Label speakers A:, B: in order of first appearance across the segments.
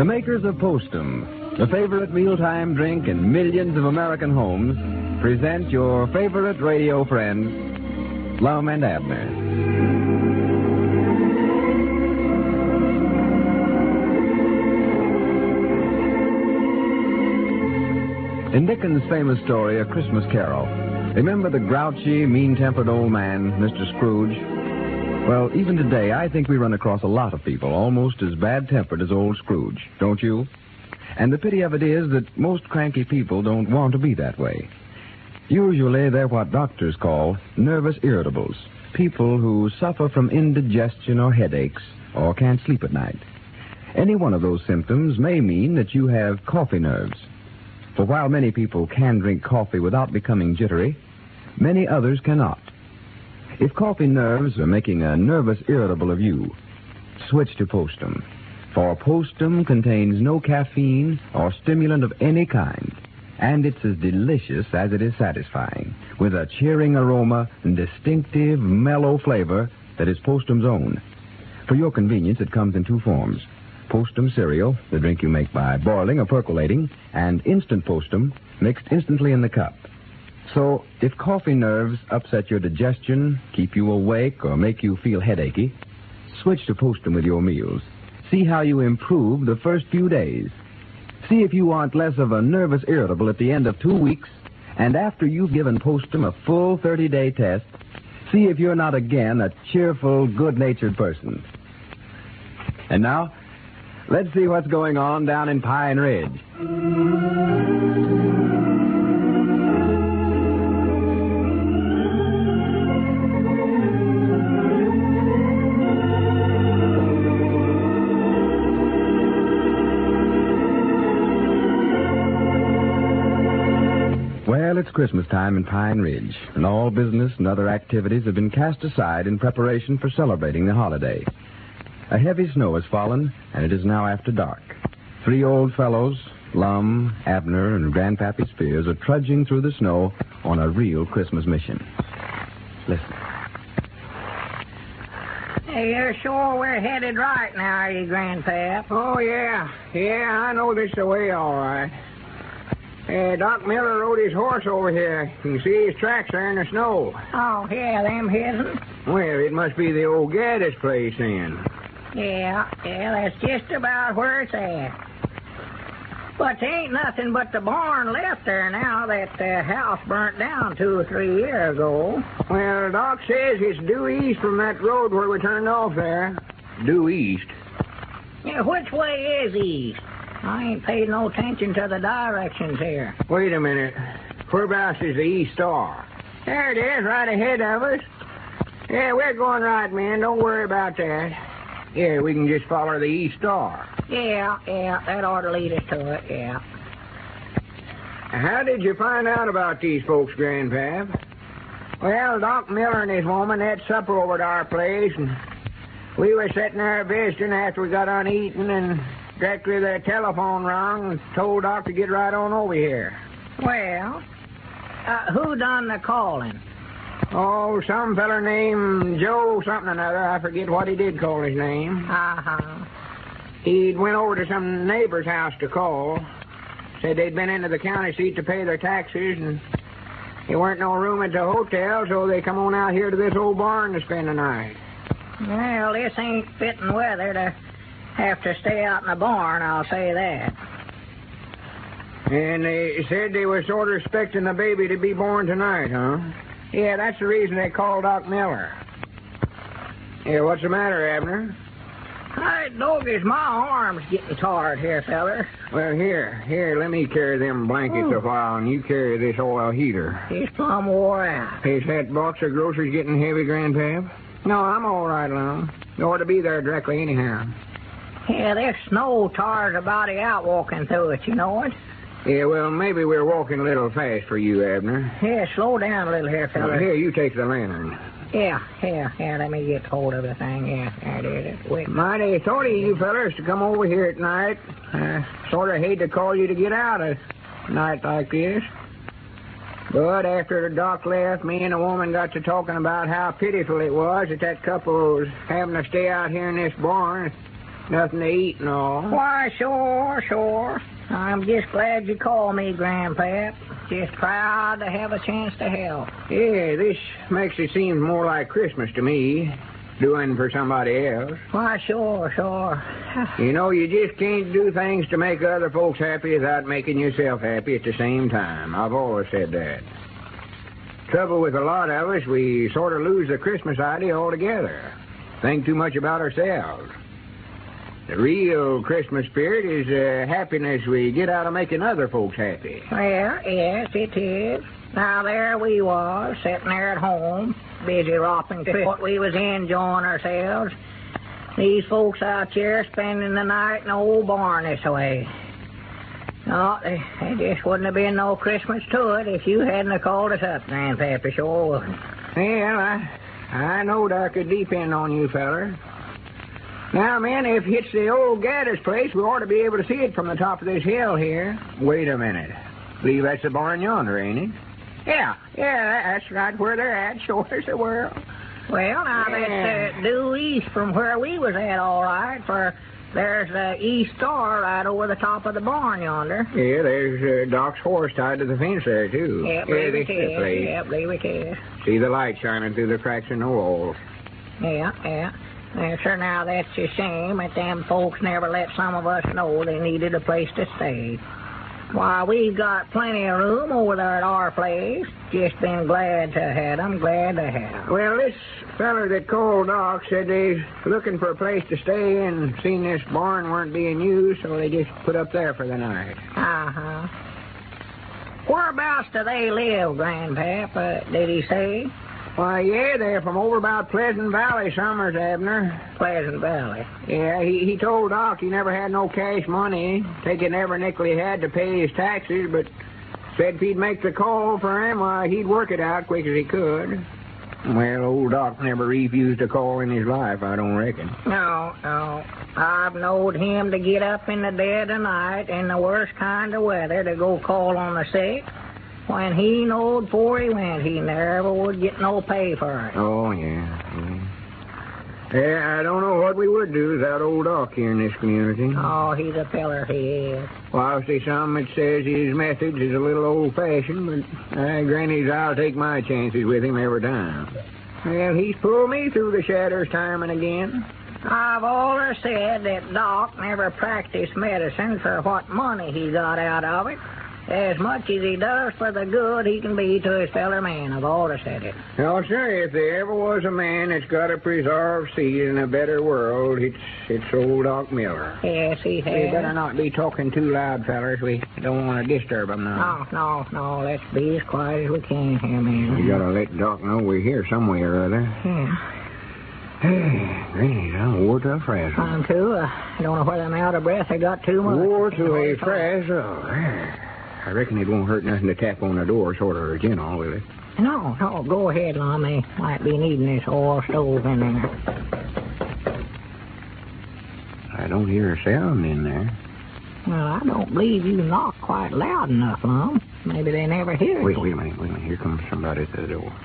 A: The makers of Postum, the favorite mealtime drink in millions of American homes, present your favorite radio friends, Lum and Abner. In Dickens' famous story, A Christmas Carol, remember the grouchy, mean-tempered old man, Mr. Scrooge? Well, even today, I think we run across a lot of people almost as bad-tempered as old Scrooge, don't you? And the pity of it is that most cranky people don't want to be that way. Usually, they're what doctors call nervous irritables, people who suffer from indigestion or headaches or can't sleep at night. Any one of those symptoms may mean that you have coffee nerves. For while many people can drink coffee without becoming jittery, many others cannot. If coffee nerves are making a nervous irritable of you, switch to Postum. For Postum contains no caffeine or stimulant of any kind, and it's as delicious as it is satisfying, with a cheering aroma and distinctive, mellow flavor that is Postum's own. For your convenience, it comes in two forms: Postum cereal, the drink you make by boiling or percolating, and instant Postum, mixed instantly in the cup. So, if coffee nerves upset your digestion, keep you awake, or make you feel headachy, switch to Postum with your meals. See how you improve the first few days. See if you aren't less of a nervous irritable at the end of 2 weeks, and after you've given Postum a full 30-day test, see if you're not again a cheerful, good-natured person. And now, let's see what's going on down in Pine Ridge. Well, it's Christmas time in Pine Ridge, and all business and other activities have been cast aside in preparation for celebrating the holiday. A heavy snow has fallen, and it is now after dark. Three old fellows, Lum, Abner, and Grandpappy Spears, are trudging through the snow on a real Christmas mission. Listen.
B: Hey, you're sure we're headed right now, are you, Grandpap?
C: Oh, yeah. Yeah, I know this the way all right. Doc Miller rode his horse over here. You can see his tracks there in the snow.
B: Oh, yeah, them his'n.
C: Well, it must be the old Gaddis place then.
B: Yeah, that's just about where it's at. But there ain't nothing but the barn left there now that house burnt down 2 or 3 years ago.
C: Well, Doc says it's due east from that road where we turned off there. Due east?
B: Yeah, which way is east? I ain't paid no attention to the directions here.
C: Wait a minute. Whereabouts is the East Star? There it is, right ahead of us. Yeah, we're going right, man. Don't worry about that. Yeah, we can just follow the East Star.
B: Yeah, that ought to lead us to it, yeah.
C: How did you find out about these folks, Grandpap? Well, Doc Miller and his woman had supper over at our place, and we were sitting there visiting after we got on eating, and directly the telephone rang and told Doc to get right on over here.
B: Well, who done the calling?
C: Oh, some feller named Joe something or another. I forget what he did call his name.
B: Uh-huh.
C: He'd went over to some neighbor's house to call. Said they'd been into the county seat to pay their taxes, and there weren't no room at the hotel, so they come on out here to this old barn to spend the night.
B: Well, this ain't fitting weather to have to stay out in the barn, I'll say that.
C: And they said they were sort of expecting the baby to be born tonight, huh? Yeah, that's the reason they called Doc Miller. Yeah, what's the matter, Abner?
B: Hey, doggies, my arm's getting tired here, feller.
C: Well, here, let me carry them blankets a while, and you carry this oil heater.
B: He's plumb wore out.
C: Is that box of groceries getting heavy, Grandpap? No, I'm all right, Lum. You ought to be there directly anyhow.
B: Yeah, this snow tires a body out walking through it, you know it?
C: Yeah, well, maybe we're walking a little fast for you, Abner.
B: Yeah, slow down a little here, fella.
C: Well, here, you take the lantern.
B: Yeah, let me get hold of the thing. Yeah, there it is. Wait.
C: Mighty thought of you fellers to come over here at night. Sort of hate to call you to get out a night like this. But after the doc left, me and the woman got to talking about how pitiful it was that couple was having to stay out here in this barn. Nothing to eat and all.
B: Why, sure. I'm just glad you called me, Grandpap. Just proud to have a chance to help.
C: Yeah, this makes it seem more like Christmas to me, doing for somebody else.
B: Why, sure.
C: You know, you just can't do things to make other folks happy without making yourself happy at the same time. I've always said that. Trouble with a lot of us, we sort of lose the Christmas idea altogether. Think too much about ourselves. The real Christmas spirit is the happiness we get out of making other folks happy.
B: Well, yes, it is. Now, there we was, sitting there at home, busy romping what we was enjoying ourselves. These folks out here spending the night in the old barn this way. No, there just wouldn't have been no Christmas to it if you hadn't have called us up, Grandpappy, sure wouldn't.
C: Well, I knowed I could depend on you, feller. Now, man, if it's the old Gaddis place, we ought to be able to see it from the top of this hill here. Wait a minute. Believe that's the barn yonder, ain't it? Yeah, that's right where they're at. Sure as the world.
B: Well, now, that's due east from where we was at, all right, for there's the east star right over the top of the barn yonder.
C: Yeah, there's Doc's horse tied to the fence there, too.
B: Yep, believe it is. Yep, believe it is.
C: See the light shining through the cracks in the walls.
B: Yeah. Well, sir, now that's a shame that them folks never let some of us know they needed a place to stay. Why, we've got plenty of room over there at our place. Just been glad to have them, glad to have.
C: Well, this feller that called Doc said they's looking for a place to stay and seen this barn weren't being used, so they just put up there for the night.
B: Uh-huh. Whereabouts do they live, Grandpap? Did he say?
C: Why, yeah, they're from over about Pleasant Valley, Summers, Abner.
B: Pleasant Valley.
C: Yeah, he told Doc he never had no cash money, taking every nickel he had to pay his taxes, but said if he'd make the call for him, why, he'd work it out quick as he could. Well, old Doc never refused a call in his life, I don't reckon.
B: No. I've knowed him to get up in the dead of night in the worst kind of weather to go call on the sick. When he knowed before he went, he never would get no pay for it.
C: Oh, yeah. Yeah, I don't know what we would do without old Doc here in this community.
B: Oh, he's a feller, he is.
C: Well, I see some that says his methods is a little old-fashioned, but granted, I'll take my chances with him every time. Well, he's pulled me through the shadows time and again.
B: I've always said that Doc never practiced medicine for what money he got out of it, as much as he does for the good he can be to his fellow man. I've always said it.
C: No, sir, if there ever was a man that's got a preserved seed in a better world, it's old Doc Miller.
B: Yes, he has.
C: We better not be talking too loud, fellers. We don't want to disturb him now.
B: No. Let's be as quiet as we can here, man.
C: We gotta let Doc know we're here somewhere or other.
B: Yeah.
C: Hey, Granny, I'm wore to a frazzle.
B: I'm too. I don't know whether I'm out of breath. I got too much.
C: Wore to a frazzle. I reckon it won't hurt nothing to tap on the door, sort of gentle, will it?
B: No. Go ahead, Lon. They might be needing this oil stove in there.
C: I don't hear a sound in there.
B: Well, I don't believe you knock quite loud enough, Lon. Maybe they never hear it.
C: Wait a minute. Here comes somebody at the door.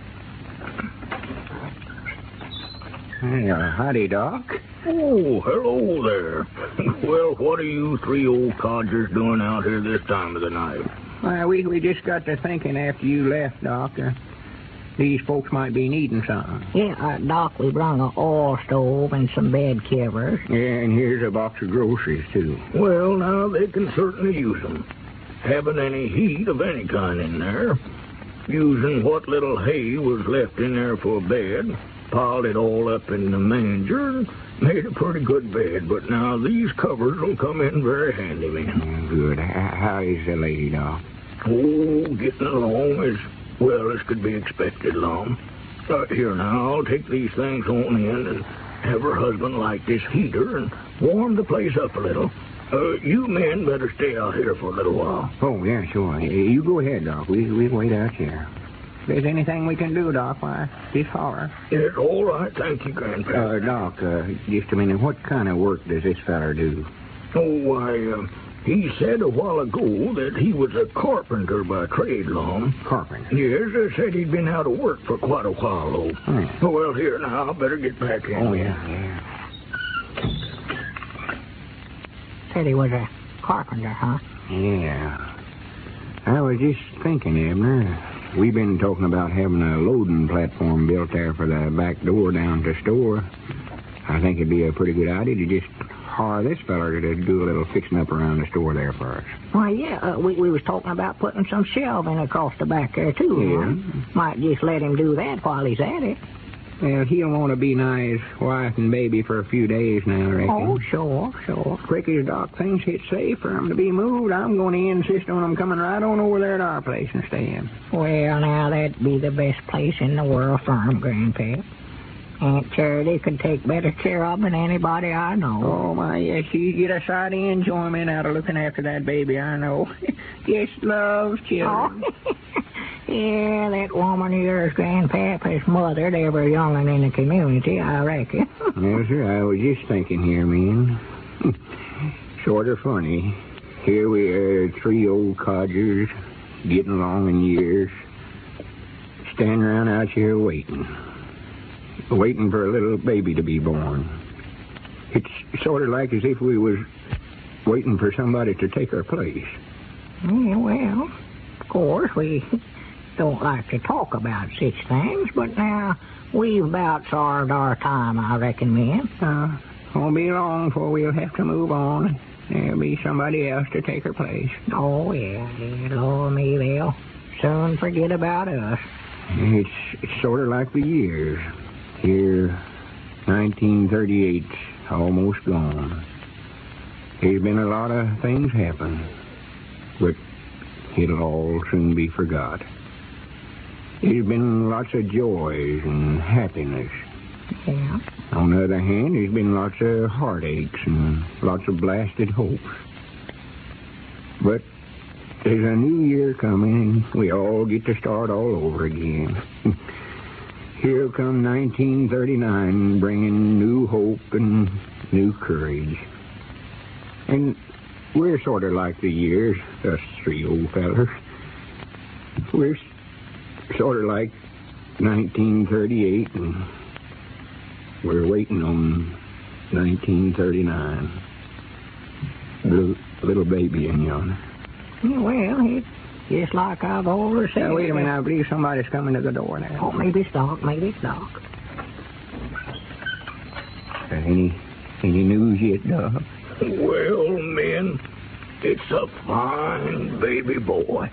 C: Hey, howdy, Doc.
D: Oh, hello there. Well, what are you three old codgers doing out here this time of the night?
C: Well, we just got to thinking after you left, Doc. These folks might be needing something.
B: Yeah, Doc, we brung an oil stove and some bed covers.
C: Yeah, and here's a box of groceries, too.
D: Well, now, they can certainly use them. Haven't any heat of any kind in there. Using what little hay was left in there for a bed, piled it all up in the manger, and made a pretty good bed. But now these covers will come in very handy, man.
C: Good. How is the lady, Doc?
D: Oh, getting along as well as could be expected, Lom. Here now, I'll take these things on in and have her husband light this heater and warm the place up a little. You men better stay out here for a little while.
C: Oh, yeah, sure. You go ahead, Doc. We'll wait out here. If there's anything we can do, Doc, why, just holler.
D: Yes, all right. Thank you, Grandpa.
C: Doc, just a minute. What kind of work does this feller do?
D: Oh, why, he said a while ago that he was a carpenter by trade, Lom.
C: Carpenter?
D: Yes, said he'd been out of work for quite a while, though.
C: Oh,
D: well, here now, I better get back in.
C: Oh, yeah.
B: said he was a carpenter, huh?
C: Yeah. I was just thinking, Abner, we've been talking about having a loading platform built there for the back door down to the store. I think it'd be a pretty good idea to just hire this feller to do a little fixing up around the store there for us.
B: Why, yeah, we was talking about putting some shelving across the back there, too.
C: Yeah.
B: Huh? Might just let him do that while he's at it.
C: Well, he'll want to be nigh his wife and baby for a few days now, I reckon.
B: Oh, sure.
C: Quick as Doc thinks it's safe for him to be moved, I'm going to insist on him coming right on over there to our place and staying.
B: Well, now, that'd be the best place in the world for him, Grandpap. Aunt Charity could take better care of him than anybody I know.
C: Oh, my, yes, she'd get a sight of enjoyment out of looking after that baby, I know. Just loves children.
B: Oh. Yeah, that woman of yours, Grandpap, has mothered every young'un in the community, I reckon.
C: Yes, sir, I was just thinking here, man. Sort of funny. Here we are, three old codgers, getting along in years, standing around out here waiting for a little baby to be born. It's sort of like as if we was waiting for somebody to take our place.
B: Yeah, well, of course, we don't like to talk about such things, but now we've about served our time, I reckon, men.
C: Won't be long before we'll have to move on. There'll be somebody else to take her place.
B: Oh, yeah, Lord me, they'll soon forget about us.
C: It's sort of like the years. Here, 1938's almost gone. There's been a lot of things happen, but it'll all soon be forgot. There's been lots of joys and happiness.
B: Yeah.
C: On the other hand, there's been lots of heartaches and lots of blasted hopes. But there's a new year coming, and we all get to start all over again. Here come 1939, bringing new hope and new courage. And we're sort of like the years, us three old fellers. We're sort of like 1938, and we're waiting on 1939. The little baby in yonder.
B: Well, it's just like I've always said.
C: Now, wait a minute. I believe somebody's coming to the door now.
B: Oh, maybe it's Doc.
C: Any news yet, Doc?
D: Well, men, it's a fine baby boy.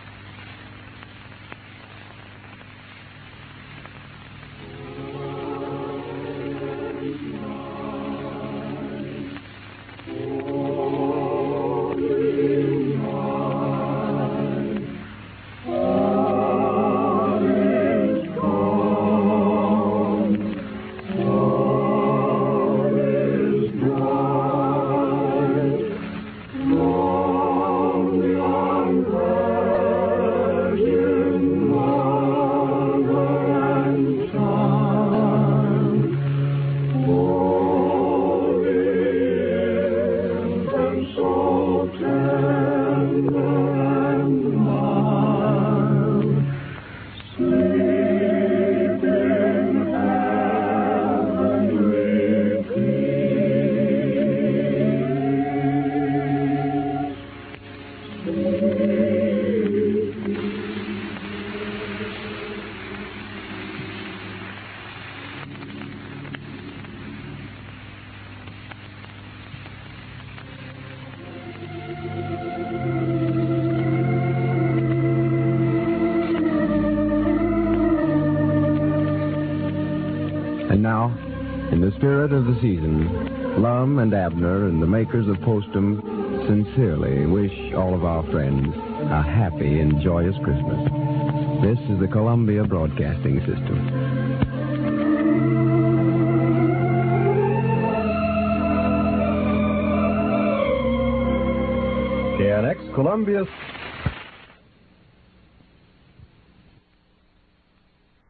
A: And now, in the spirit of the season, Lum and Abner and the makers of Postum sincerely wish all of our friends a happy and joyous Christmas. This is the Columbia Broadcasting System. KNX Columbia.